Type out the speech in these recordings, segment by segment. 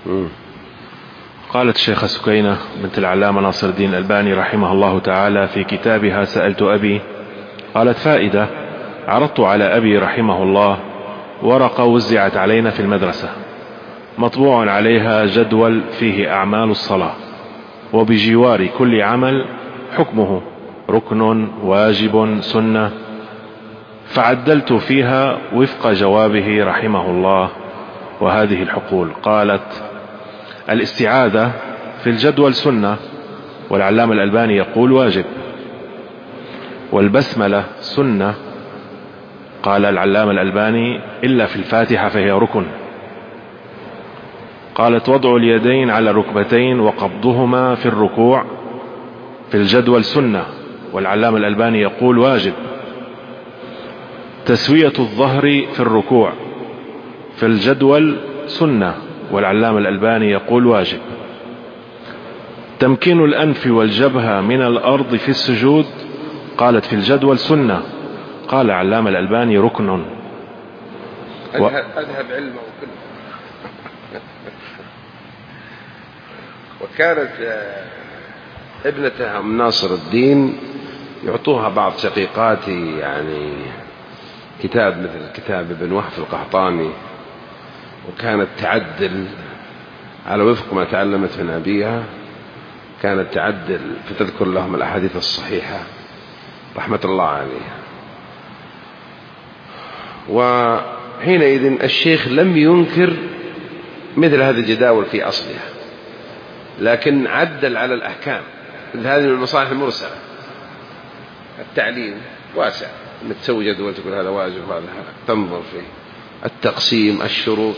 قالت الشيخة سكينة بنت العلامة ناصر الدين الألباني رحمه الله تعالى في كتابها سألت أبي، قالت فائدة: عرضت على أبي رحمه الله ورقة وزعت علينا في المدرسة مطبوع عليها جدول فيه أعمال الصلاة، وبجوار كل عمل حكمه ركن واجب سنة، فعدلت فيها وفق جوابه رحمه الله وهذه الحقول. قالت: الاستعاذة في الجدول سنة، والعلامة الألباني يقول واجب، والبسملة سنة، قال العلامة الألباني إلا في الفاتحة فهي ركن. قالت: وضع اليدين على الركبتين وقبضهما في الركوع في الجدول سنة، والعلامة الألباني يقول واجب. تسوية الظهر في الركوع في الجدول سنة، والعلامة الألباني يقول واجب. تمكين الأنف والجبهة من الأرض في السجود، قالت في الجدول سنة، قال العلامة الألباني ركن. أذهب علمه كله. وكانت ابنتها أم ناصر الدين يعطوها بعض شقيقاتي يعني كتاب مثل كتاب ابن وهب القحطاني، وكانت تعدل على وفق ما تعلمت من أبيها، كانت تعدل فتذكر لهم الأحاديث الصحيحة رحمة الله عليها. وحينئذ الشيخ لم ينكر مثل هذه الجداول في أصلها، لكن عدل على الأحكام. هذه من المصالح المرسلة. التعليم واسع، انك تسوي جدول تقول هذا واجب وهذا تنظر فيه. التقسيم، الشروط،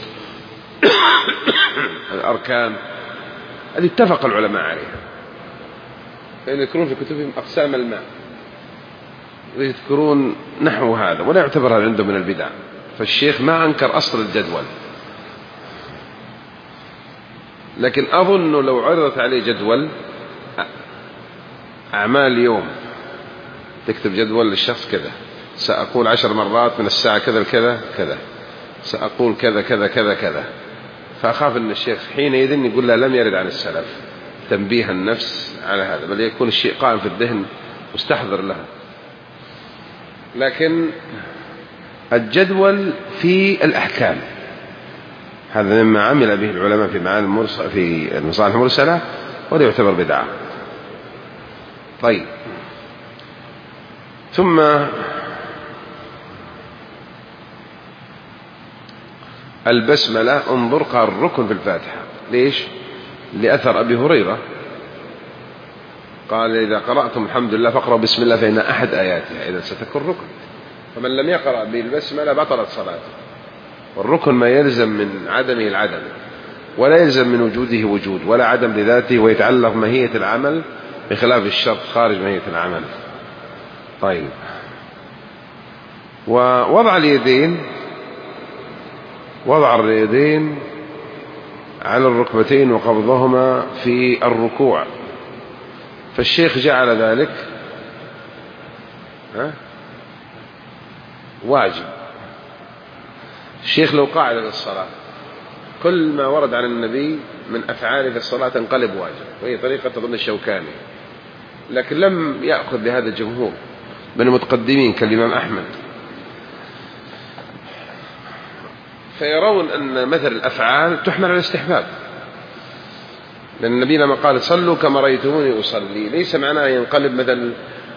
الأركان، هذه اتفق العلماء عليها، يذكرون في كتبهم أقسام الماء ويذكرون نحو هذا، ولا يعتبر هذا عندهم من البدع. فالشيخ ما أنكر أصل الجدول، لكن أظن لو عرضت عليه جدول أعمال يوم، تكتب جدول للشخص كذا، سأقول 10 مرات من الساعة كذا لكذا كذا، سأقول كذا كذا كذا كذا، فأخاف أن الشيخ حينئذ يقول لا لم يرد عن السلف، تنبيه النفس على هذا، بل يكون الشيء قائم في الذهن مستحضر له. لكن الجدول في الأحكام هذا مما عمل به العلماء في معاني المرسل في المصالح المرسلة، ولا يعتبر بدعة. طيب، ثم البسملة انظر قال الركن في الفاتحة. ليش؟ لأثر أبي هريرة قال إذا قرأتم الحمد لله فاقرأوا بسم الله فإن أحد آياتها إذا ستكون ركن، فمن لم يقرأ بالبسملة بطلت صلاته. والركن ما يلزم من عدمه العدم، ولا يلزم من وجوده وجود، ولا عدم لذاته، ويتعلق ماهية العمل بخلاف الشرط خارج ماهية العمل. طيب، ووضع اليدين، وضع اليدين على الركبتين وقبضهما في الركوع، فالشيخ جعل ذلك واجب. الشيخ لو قاعد للصلاة كل ما ورد عن النبي من أفعاله في الصلاة تنقلب واجب، وهي طريقة تظن الشوكاني، لكن لم يأخذ بهذا الجمهور من المتقدمين كالإمام أحمد، فيرون أن مثل الأفعال تحمل على الاستحباب، لأن النبي لما قال صلوا كما رأيتموني أصلي ليس معناه ينقلب مثل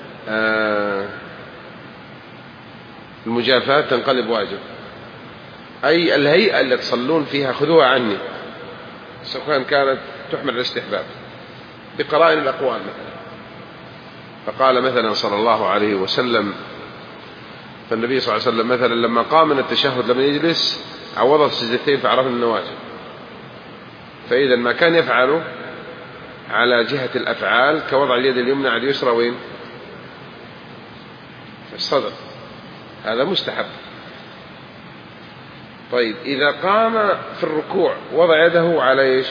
المجافات تنقلب واجب، أي الهيئة اللي تصلون فيها خذوها عني، سواء كانت تحمل على الاستحباب بقرائن الأقوال مثلا. فقال مثلا صلى الله عليه وسلم، فالنبي صلى الله عليه وسلم مثلا لما قام من التشهد لما يجلس عوض السجدتين فعرفنا أنه واجب. فإذا ما كان يفعله على جهة الأفعال كوضع اليد اليمنى على اليسرى وين؟ في الصدر، هذا مستحب. طيب، إذا قام في الركوع وضع يده على إيش؟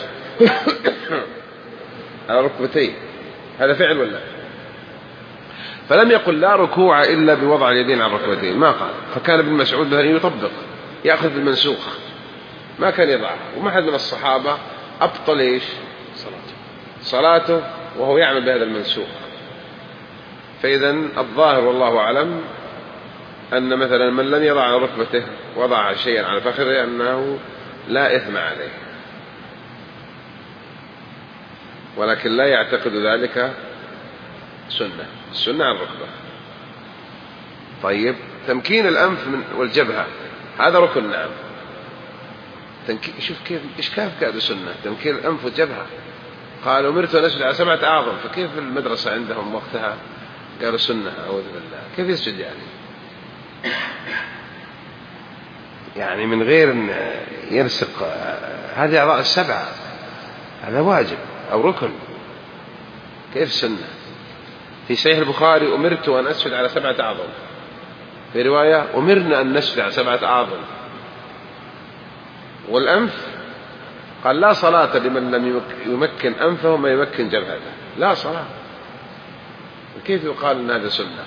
على ركبتين، هذا فعل ولا؟ فلم يقل لا ركوع إلا بوضع اليدين على الركبتين، ما قال. فكان ابن مسعود مثلا يطبق، يأخذ بالمنسوخ، ما كان يضعها. وما حد من الصحابة أبطل إيش؟ صلاته وهو يعمل بهذا المنسوخ. فإذا الظاهر والله أعلم أن مثلا من لم يضع على ركبته وضع شيئا على فخذه أنه لا إثم عليه، ولكن لا يعتقد ذلك سنة. السنة على الركبة. طيب تمكين الأنف والجبهة هذا ركن، نعم. شوف كيف إشكال كاد سنة تمكين الأنف والجبهة. قال أمرت أن أسجد على 7 أعظم، فكيف المدرسة عندهم وقتها قالوا سنة؟ أعوذ بالله، كيف يسجد يعني من غير أن يرسق هذه أعضاء 7؟ هذا واجب أو ركن، كيف سنة؟ في صحيح البخاري أمرت أن أسجد على 7 أعظم، في رواية أمرنا أن نسجد على 7 أعظم. والأنف قال لا صلاة لمن لم يمكن أنفه ما يمكن جبهته، لا صلاة. كيف يقال أن هذا سنة؟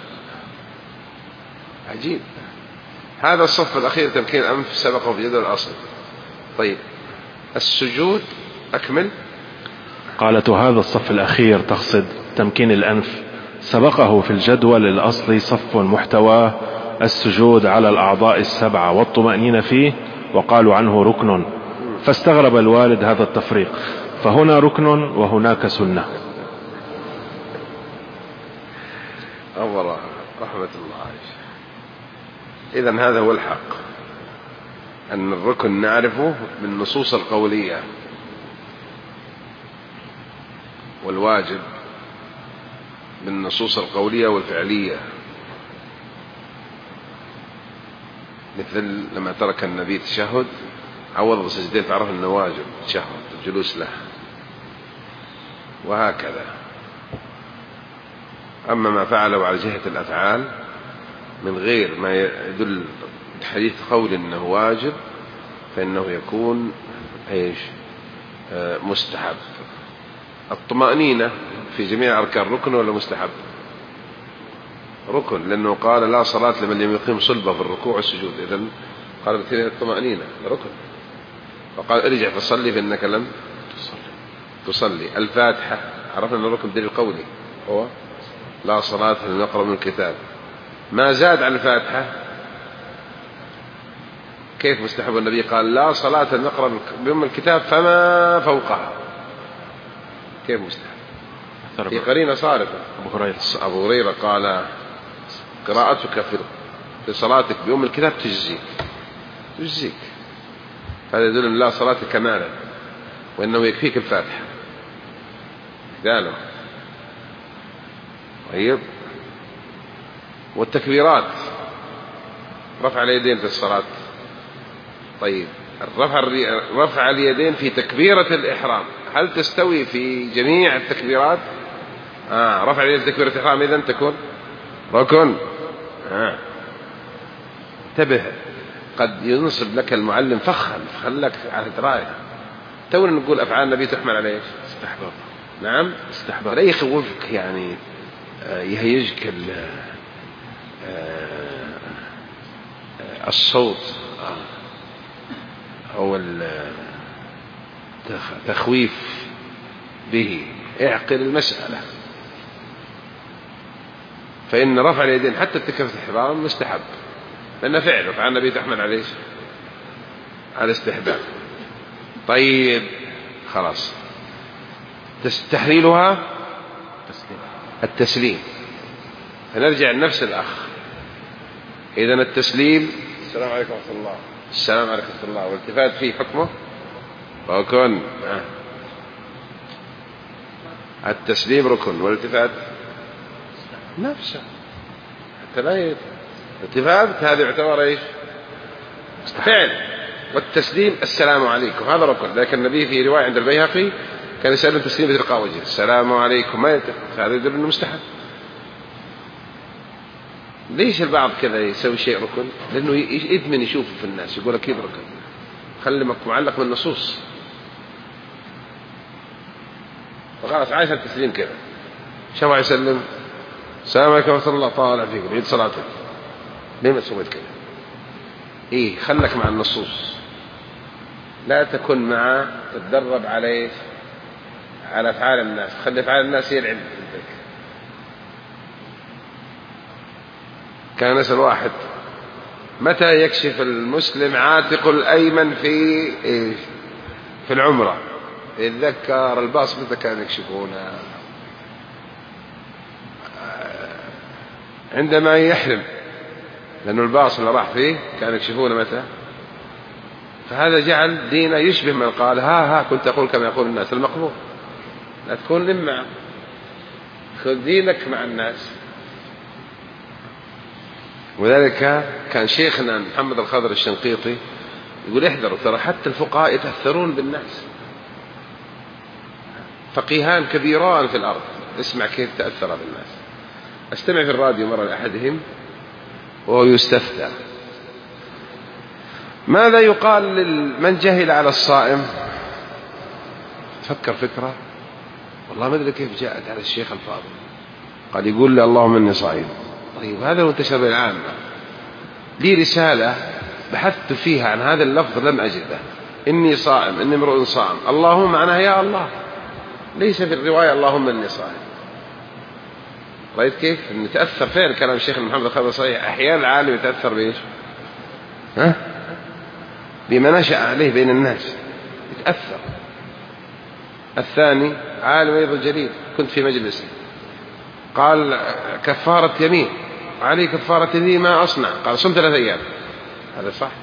عجيب. هذا الصف الأخير تمكين الأنف سبقه في جدول الأصل. طيب السجود أكمل. قالت هذا الصف الأخير تقصد تمكين الأنف سبقه في الجدول الأصلي صف محتواه السجود على الأعضاء 7 والطمأنينة فيه، وقالوا عنه ركن، فاستغرب الوالد هذا التفريق، فهنا ركن وهناك سنة. الله رحمة الله عليه. إذن هذا هو الحق، أن الركن نعرفه بالنصوص القولية، والواجب بالنصوص القولية والفعلية. مثل لما ترك النبي التشهد عوض بسجدين تعرف أنه واجب التشهد الجلوس له، وهكذا. أما ما فعله على جهة الأفعال من غير ما يدل حديث قول أنه واجب فإنه يكون إيش؟ مستحب. الطمأنينة في جميع أركان ركن ولا مستحب؟ ركن، لأنه قال لا صلاة لمن لم يقيم صلبة في الركوع والسجود. إذن قال بالتالي الطمأنينة ركن، وقال ارجع فصلي فإنك لم تصلي. الفاتحة عرفنا أن الركن دليل قولي هو لا صلاة لمن يقرأ من الكتاب. ما زاد على الفاتحة كيف مستحب؟ النبي قال لا صلاة لمن يقرأ بأم الكتاب فما فوقها، كيف مستحب؟ في قرينة صارفة. أبو هريرة قال قراءتك في صلاتك بأم الكتاب تجزيك. هذا يدل أن لا صلاة كمالا، وإنه يكفيك الفاتحة. قالوا طيب. والتكبيرات رفع اليدين في الصلاة. طيب رفع اليدين في تكبيرة الإحرام هل تستوي في جميع التكبيرات؟ رفع اليدين في تكبيرة الإحرام إذن تكون ركن. انتبه، قد ينصب لك المعلم فخا لك على دراية. تونا نقول أفعال النبي تحمل على إيش؟ استحباب. نعم استحباب. لا يخوفك يعني يهيجك الصوت أو التخويف به. اعقل المسألة. فإن رفع اليدين حتى التكبيرة الإحرام مستحب، لأن فعله فعل النبي تحمل عليه على استحباب. طيب خلاص. تحليلها التسليم. فنرجع لنفس الأخ. إذن التسليم السلام عليكم ورحمة الله، السلام عليكم ورحمة الله، والالتفات فيه حكمه ركن. التسليم ركن، والالتفات نفسه حتى لا التفات هذا يعتبر ايش؟ فعل. والتسليم السلام عليكم هذا ركن، لكن النبي في رواية عند البيهقي كان يسلم تسليم بتلقاء وجهه السلام عليكم، ما يلتفت. هذا يدل انه مستحب. ليش البعض كذا يسوي شيء ركن؟ لانه يدمن يشوفه في الناس يقول اكيد ركن. خلي معلق بالنصوص. فخلاص عايش التسليم كذا. شو يسلم السلام عليكم ورحمة الله طالع فيك عيد صلاتك. ليه ما سويت كذا؟ خلك مع النصوص. لا تكن معه تتدرب عليه على أفعال الناس، خلي أفعال الناس هي العلم. كان يسأل واحد متى يكشف المسلم عاتق الأيمن في العمرة؟ يتذكر الباص متى كان يكشفونه؟ عندما يحرم، لأنه الباص اللي راح فيه كان يكشفونه متى؟ فهذا جعل دينه يشبه من قال ها كنت أقول كما يقول الناس المقبول. لا تكون لمع، خذ دينك مع الناس. وذلك كان شيخنا محمد الخضر الشنقيطي يقول احذروا، ترى حتى الفقهاء يتأثرون بالناس، فقيهان كبيران في الأرض، اسمع كيف تأثر بالناس. استمع في الراديو مرة لأحدهم وهو يستفتى ماذا يقال لمن جهل على الصائم؟ فكر فكرة، والله ما أدري كيف جاءت على الشيخ الفاضل، قال يقول لي اللهم إني صائم. طيب هذا منتشر بالعامة، لي رسالة بحثت فيها عن هذا اللفظ لم أجده، إني صائم، إني امرؤ صائم، اللهم معناها يا الله، ليس في الرواية اللهم إني صائم. رأيت كيف نتأثر فين كلام الشيخ محمد الخضر صحيح؟ أحيانا العالم يتأثر بإيش؟ بما نشأ عليه بين الناس يتأثر. الثاني عالم أيضا جليل، كنت في مجلس قال كفارة يمين، علي كفارة يمين ما أصنع؟ قال صم 3 أيام. هذا صح؟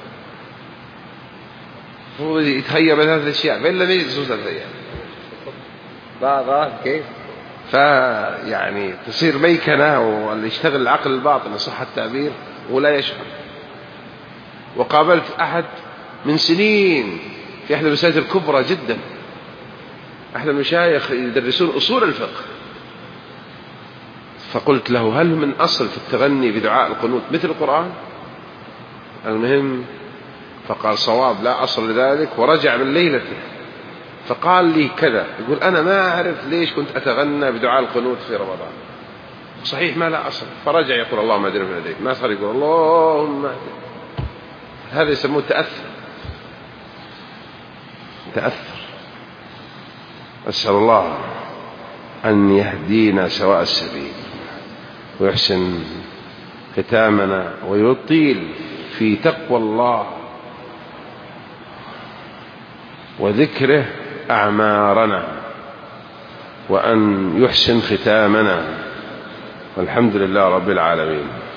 هو يتخير ب3 أشياء فإن لم يجلس 3 أيام. ضاغط كيف؟ فيعني تصير ميكنة، واللي يشتغل العقل الباطن صح التعبير ولا يشعر. وقابلت أحد من سنين في أحد المساجد الكبرى جدا، أحد المشايخ يدرسون أصول الفقه، فقلت له هل من أصل في التغني بدعاء القنوت مثل القرآن؟ المهم فقال صواب لا أصل لذلك، ورجع من ليلته فقال لي كذا، يقول أنا ما أعرف ليش كنت أتغنى بدعاء القنوت في رمضان، صحيح ما لا أصل. فرجع يقول اللهم اهدنا من هديت، ما صار يقول اللهم اهدنا. هذا يسموه تأثر. أسأل الله أن يهدينا سواء السبيل ويحسن ختامنا ويطيل في تقوى الله وذكره أعمارنا، وأن يحسن ختامنا، والحمد لله رب العالمين.